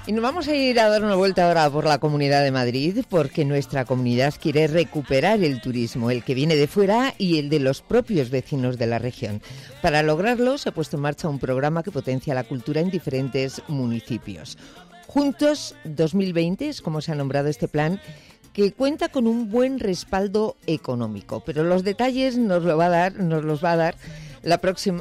Y nos vamos a ir a dar una vuelta ahora por la Comunidad de Madrid, porque nuestra comunidad quiere recuperar el turismo, el que viene de fuera y el de los propios vecinos de la región. Para lograrlo se ha puesto en marcha un programa que potencia la cultura en diferentes municipios. Juntos 2020 es como se ha nombrado este plan, que cuenta con un buen respaldo económico, pero los detalles nos los va a dar la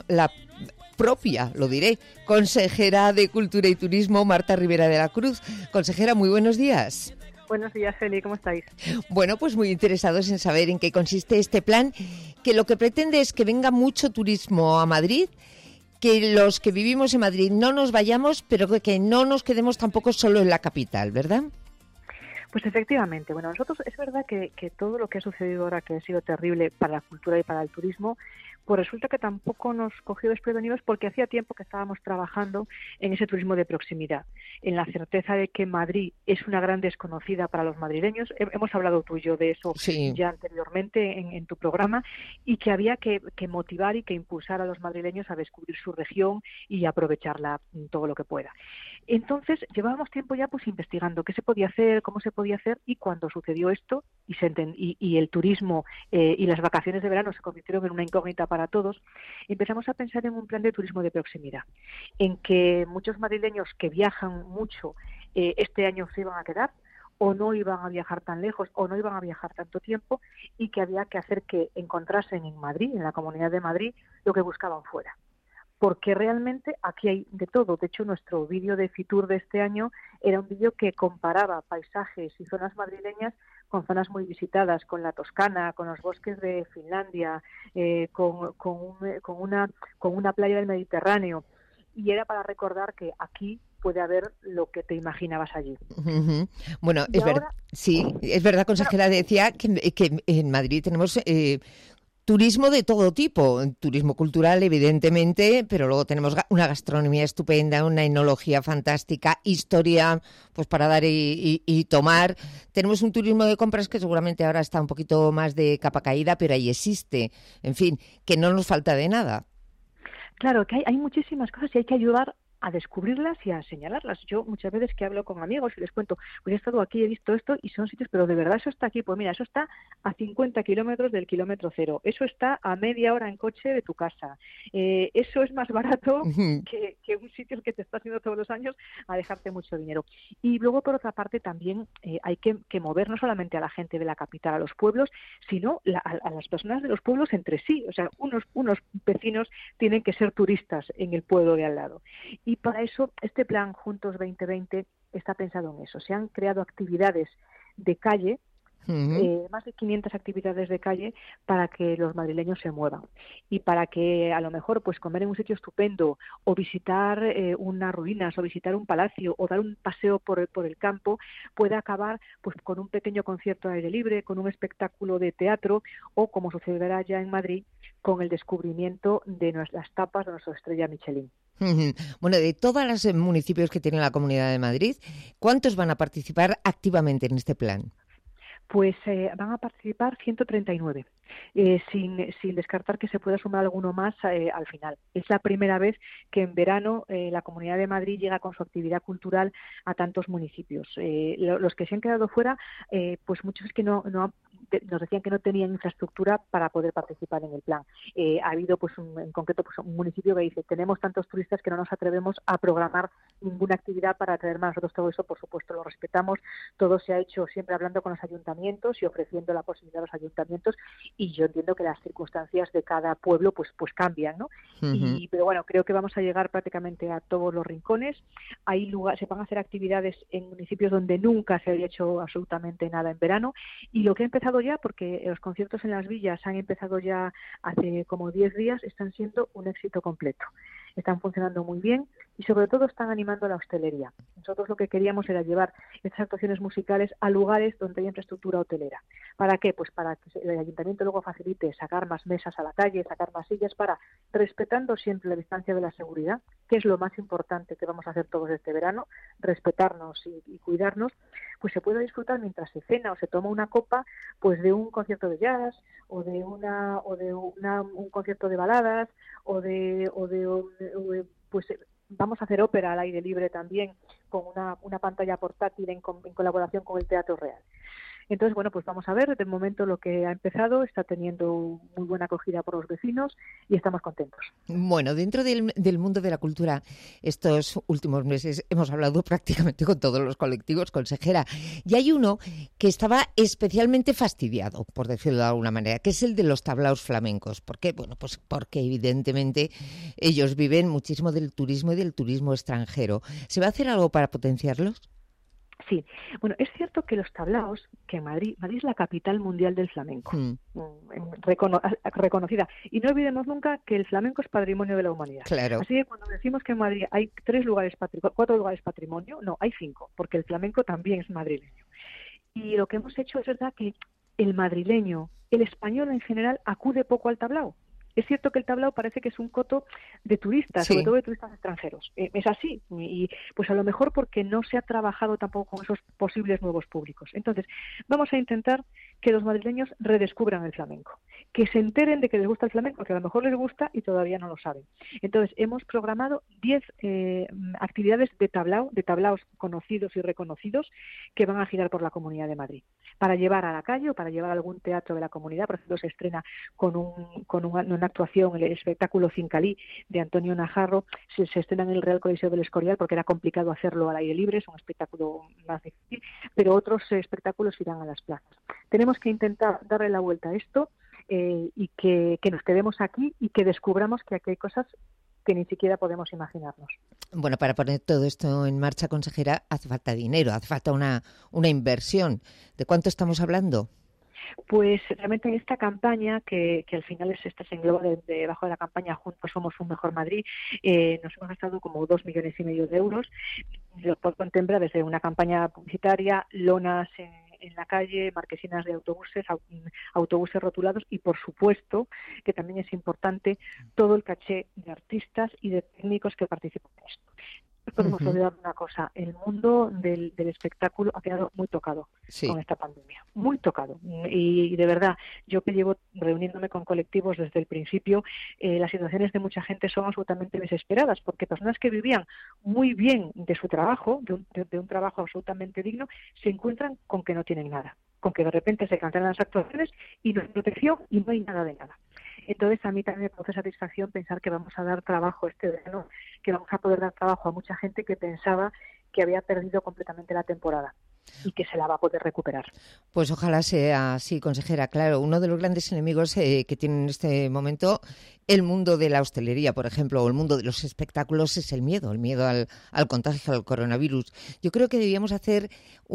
propia, lo diré, consejera de Cultura y Turismo, Marta Ribera de la Cruz. Consejera, muy buenos días. Buenos días, Eli, ¿cómo estáis? Bueno, pues muy interesados en saber en qué consiste este plan, que lo que pretende es que venga mucho turismo a Madrid, que los que vivimos en Madrid no nos vayamos, pero que no nos quedemos tampoco solo en la capital, ¿verdad? Pues efectivamente, bueno, nosotros es verdad que todo lo que ha sucedido ahora, que ha sido terrible para la cultura y para el turismo, pues resulta que tampoco nos cogió desprevenidos porque hacía tiempo que estábamos trabajando en ese turismo de proximidad, en la certeza de que Madrid es una gran desconocida para los madrileños. Hemos hablado tú y yo de eso ya anteriormente en tu programa, y que había que motivar y que impulsar a los madrileños a descubrir su región y aprovecharla todo lo que pueda. Entonces, llevábamos tiempo ya pues investigando qué se podía hacer, cómo se podía hacer, y cuando sucedió esto y el turismo y las vacaciones de verano se convirtieron en una incógnita para todos, empezamos a pensar en un plan de turismo de proximidad, en que muchos madrileños que viajan mucho este año se iban a quedar, o no iban a viajar tan lejos, o no iban a viajar tanto tiempo, y que había que hacer que encontrasen en Madrid, en la Comunidad de Madrid, lo que buscaban fuera. Porque realmente aquí hay de todo. De hecho, nuestro vídeo de Fitur de este año era un vídeo que comparaba paisajes y zonas madrileñas con zonas muy visitadas, con la Toscana, con los bosques de Finlandia, con una playa del Mediterráneo. Y era para recordar que aquí puede haber lo que te imaginabas allí. Uh-huh. Bueno, es verdad, consejera, decía que en Madrid tenemos turismo de todo tipo, turismo cultural evidentemente, pero luego tenemos una gastronomía estupenda, una enología fantástica, historia pues para dar y tomar. Tenemos un turismo de compras que seguramente ahora está un poquito más de capa caída, pero ahí existe. En fin, que no nos falta de nada. Claro, que hay muchísimas cosas y hay que ayudar a descubrirlas y a señalarlas. Yo muchas veces que hablo con amigos y les cuento, pues he estado aquí, he visto esto, y son sitios, pero de verdad eso está aquí. Pues mira, eso está a 50 kilómetros del kilómetro cero, eso está a media hora en coche de tu casa, eso es más barato que un sitio que te está haciendo todos los años a dejarte mucho dinero. Y luego, por otra parte, también hay que mover no solamente a la gente de la capital, a los pueblos, sino a las personas de los pueblos entre sí. O sea, unos vecinos tienen que ser turistas en el pueblo de al lado. Y para eso, este plan Juntos 2020 está pensado en eso. Se han creado actividades de calle, más de 500 actividades de calle, para que los madrileños se muevan. Y para que a lo mejor pues comer en un sitio estupendo, o visitar unas ruinas, o visitar un palacio, o dar un paseo por el campo, pueda acabar pues con un pequeño concierto al aire libre, con un espectáculo de teatro, o como sucederá ya en Madrid, con el descubrimiento de las tapas de nuestra estrella Michelin. Bueno, de todos los municipios que tiene la Comunidad de Madrid, ¿cuántos van a participar activamente en este plan? Pues van a participar 139, sin descartar que se pueda sumar alguno más al final. Es la primera vez que en verano la Comunidad de Madrid llega con su actividad cultural a tantos municipios. Los que se han quedado fuera, pues muchos es que nos decían que no tenían infraestructura para poder participar en el plan. Ha habido pues en concreto pues un municipio que dice, tenemos tantos turistas que no nos atrevemos a programar ninguna actividad para atraer más. Nosotros todo eso, por supuesto, lo respetamos. Todo se ha hecho siempre hablando con los ayuntamientos y ofreciendo la posibilidad a los ayuntamientos, y yo entiendo que las circunstancias de cada pueblo pues cambian, ¿no? Pero bueno, creo que vamos a llegar prácticamente a todos los rincones. Hay se van a hacer actividades en municipios donde nunca se había hecho absolutamente nada en verano, y lo que ha empezado ya, porque los conciertos en las villas han empezado ya hace como 10 días, están siendo un éxito completo. Están funcionando muy bien y sobre todo están animando a la hostelería. Nosotros lo que queríamos era llevar estas actuaciones musicales a lugares donde hay infraestructura hotelera. ¿Para qué? Pues para que el ayuntamiento luego facilite sacar más mesas a la calle, sacar más sillas, respetando siempre la distancia de la seguridad, que es lo más importante que vamos a hacer todos este verano, respetarnos y cuidarnos, pues se puede disfrutar mientras se cena o se toma una copa, pues de un concierto de jazz, o de un concierto de baladas, pues vamos a hacer ópera al aire libre también, con una pantalla portátil en colaboración con el Teatro Real. Entonces, bueno, pues vamos a ver, de momento lo que ha empezado está teniendo muy buena acogida por los vecinos y estamos contentos. Bueno, dentro del mundo de la cultura, estos últimos meses hemos hablado prácticamente con todos los colectivos, consejera, y hay uno que estaba especialmente fastidiado, por decirlo de alguna manera, que es el de los tablaos flamencos. ¿Por qué? Bueno, pues porque evidentemente ellos viven muchísimo del turismo y del turismo extranjero. ¿Se va a hacer algo para potenciarlos? Sí, bueno, es cierto que los tablaos, que Madrid es la capital mundial del flamenco, reconocida. Y no olvidemos nunca que el flamenco es patrimonio de la humanidad. Claro. Así que cuando decimos que en Madrid hay 4 lugares patrimonio, no, hay 5, porque el flamenco también es madrileño. Y lo que hemos hecho es verdad que el madrileño, el español en general, acude poco al tablao. Es cierto que el tablao parece que es un coto de turistas, sí, sobre todo de turistas extranjeros. Es así, y pues a lo mejor porque no se ha trabajado tampoco con esos posibles nuevos públicos. Entonces, vamos a intentar que los madrileños redescubran el flamenco, que se enteren de que les gusta el flamenco, que a lo mejor les gusta y todavía no lo saben. Entonces, hemos programado 10 actividades de tablaos conocidos y reconocidos que van a girar por la Comunidad de Madrid, para llevar a la calle o para llevar a algún teatro de la comunidad. Por ejemplo, se estrena con una actuación, el espectáculo Cincalí de Antonio Najarro, se estrena en el Real Coliseo del Escorial porque era complicado hacerlo al aire libre, es un espectáculo más difícil, pero otros espectáculos irán a las plazas. Tenemos que intentar darle la vuelta a esto y que nos quedemos aquí y que descubramos que aquí hay cosas que ni siquiera podemos imaginarnos. Bueno, para poner todo esto en marcha, consejera, hace falta dinero, hace falta una inversión. ¿De cuánto estamos hablando? Pues realmente en esta campaña, que al final se engloba debajo de la campaña Juntos Somos un Mejor Madrid, nos hemos gastado como 2,5 millones de euros. Lo contempla desde una campaña publicitaria, lonas en la calle, marquesinas de autobuses rotulados y, por supuesto, que también es importante, todo el caché de artistas y de técnicos que participan en esto. No podemos olvidar una cosa, el mundo del espectáculo ha quedado muy tocado con esta pandemia, muy tocado. Y de verdad, yo que llevo reuniéndome con colectivos desde el principio, las situaciones de mucha gente son absolutamente desesperadas, porque personas que vivían muy bien de su trabajo, de un trabajo absolutamente digno, se encuentran con que no tienen nada, con que de repente se cancelan las actuaciones y no hay protección y no hay nada de nada. Entonces, a mí también me produce satisfacción pensar que vamos a dar trabajo este verano, que vamos a poder dar trabajo a mucha gente que pensaba que había perdido completamente la temporada y que se la va a poder recuperar. Pues ojalá sea así, consejera. Claro, uno de los grandes enemigos que tiene en este momento el mundo de la hostelería, por ejemplo, o el mundo de los espectáculos es el miedo al contagio, al coronavirus. Yo creo que debíamos hacer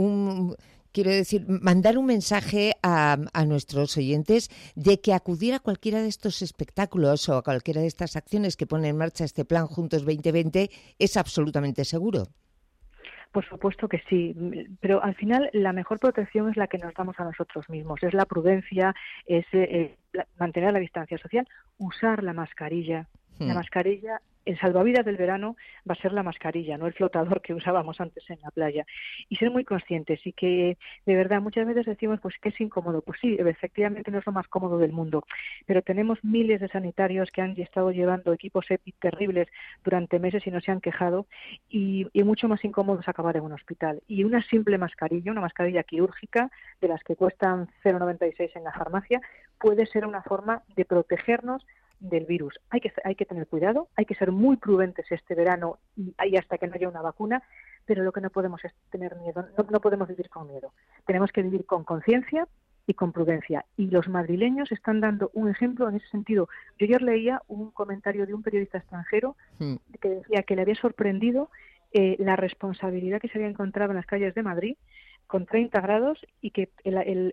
mandar un mensaje a nuestros oyentes de que acudir a cualquiera de estos espectáculos o a cualquiera de estas acciones que pone en marcha este plan Juntos 2020 es absolutamente seguro. Por supuesto que sí, pero al final la mejor protección es la que nos damos a nosotros mismos, es la prudencia, es mantener la distancia social, usar la mascarilla. La mascarilla, el salvavidas del verano va a ser la mascarilla, no el flotador que usábamos antes en la playa. Y ser muy conscientes y que, de verdad, muchas veces decimos pues que es incómodo. Pues sí, efectivamente no es lo más cómodo del mundo, pero tenemos miles de sanitarios que han estado llevando equipos EPI terribles durante meses y no se han quejado, y mucho más incómodo es acabar en un hospital. Y una simple mascarilla, una mascarilla quirúrgica, de las que cuestan 0,96 en la farmacia, puede ser una forma de protegernos del virus. Hay que tener cuidado, hay que ser muy prudentes este verano y hasta que no haya una vacuna, pero lo que no podemos es tener miedo, no podemos vivir con miedo. Tenemos que vivir con conciencia y con prudencia. Y los madrileños están dando un ejemplo en ese sentido. Yo ayer leía un comentario de un periodista extranjero que decía que le había sorprendido la responsabilidad que se había encontrado en las calles de Madrid con 30 grados y que el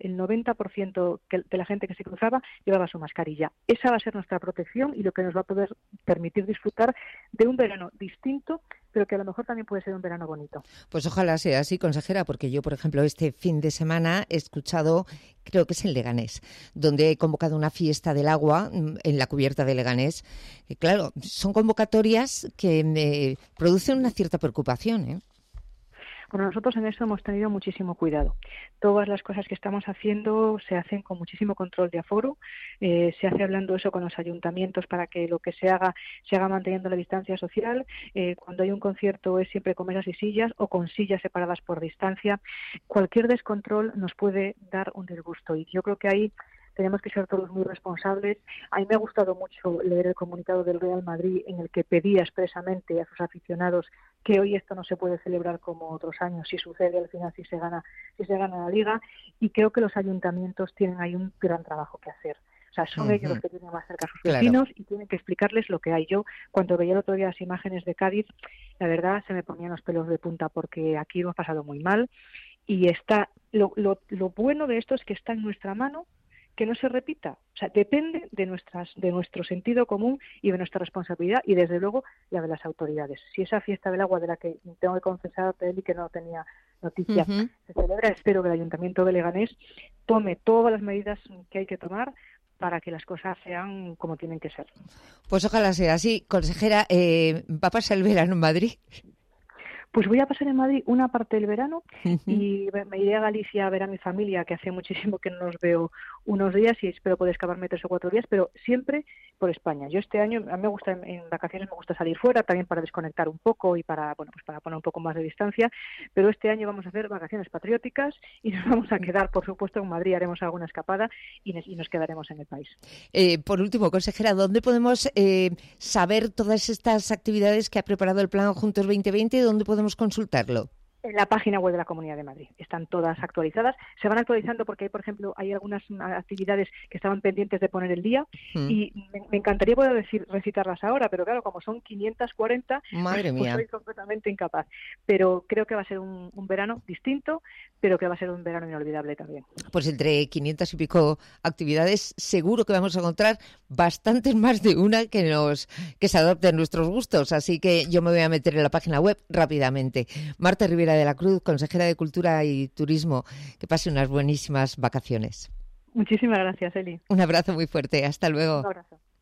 90% de la gente que se cruzaba llevaba su mascarilla. Esa va a ser nuestra protección y lo que nos va a poder permitir disfrutar de un verano distinto, pero que a lo mejor también puede ser un verano bonito. Pues ojalá sea así, consejera, porque yo, por ejemplo, este fin de semana he escuchado, creo que es en Leganés, donde he convocado una fiesta del agua en la cubierta de Leganés. Y claro, son convocatorias que me producen una cierta preocupación, ¿eh? Bueno, nosotros en eso hemos tenido muchísimo cuidado. Todas las cosas que estamos haciendo se hacen con muchísimo control de aforo, se hace hablando eso con los ayuntamientos para que lo que se haga manteniendo la distancia social. Cuando hay un concierto es siempre con mesas y sillas o con sillas separadas por distancia. Cualquier descontrol nos puede dar un disgusto y yo creo que ahí tenemos que ser todos muy responsables. A mí me ha gustado mucho leer el comunicado del Real Madrid en el que pedía expresamente a sus aficionados que hoy esto no se puede celebrar como otros años, si sucede al final, si se gana la Liga, y creo que los ayuntamientos tienen ahí un gran trabajo que hacer. O sea, son ellos los que tienen más cerca a sus vecinos y tienen que explicarles lo que hay. Yo, cuando veía el otro día las imágenes de Cádiz, la verdad se me ponían los pelos de punta porque aquí lo hemos pasado muy mal y está lo bueno de esto es que está en nuestra mano que no se repita. O sea, depende de nuestro sentido común y de nuestra responsabilidad y, desde luego, la de las autoridades. Si esa fiesta del agua, de la que tengo que confesar, Eli, que no tenía noticia, se celebra, espero que el Ayuntamiento de Leganés tome todas las medidas que hay que tomar para que las cosas sean como tienen que ser. Pues ojalá sea así. Consejera, ¿va a pasar el verano en Madrid? Pues voy a pasar en Madrid una parte del verano y me iré a Galicia a ver a mi familia, que hace muchísimo que no nos veo unos días y espero poder escaparme 3 o 4 días, pero siempre por España. Yo este año, a mí me gusta en vacaciones, me gusta salir fuera, también para desconectar un poco y para poner un poco más de distancia, pero este año vamos a hacer vacaciones patrióticas y nos vamos a quedar, por supuesto, en Madrid, haremos alguna escapada y nos quedaremos en el país. Por último, consejera, ¿dónde podemos saber todas estas actividades que ha preparado el Plan Juntos 2020? ¿Dónde podemos consultarlo? En la página web de la Comunidad de Madrid. Están todas actualizadas. Se van actualizando porque, por ejemplo, hay algunas actividades que estaban pendientes de poner el día y me encantaría poder recitarlas ahora, pero claro, como son 540, Madre mía, soy completamente incapaz. Pero creo que va a ser un verano distinto, pero que va a ser un verano inolvidable también. Pues entre 500 y pico actividades seguro que vamos a encontrar bastantes más de una que se adapte a nuestros gustos. Así que yo me voy a meter en la página web rápidamente. Marta Rivera de la Cruz, consejera de Cultura y Turismo, que pase unas buenísimas vacaciones. Muchísimas gracias, Eli. Un abrazo muy fuerte, hasta luego. Un abrazo.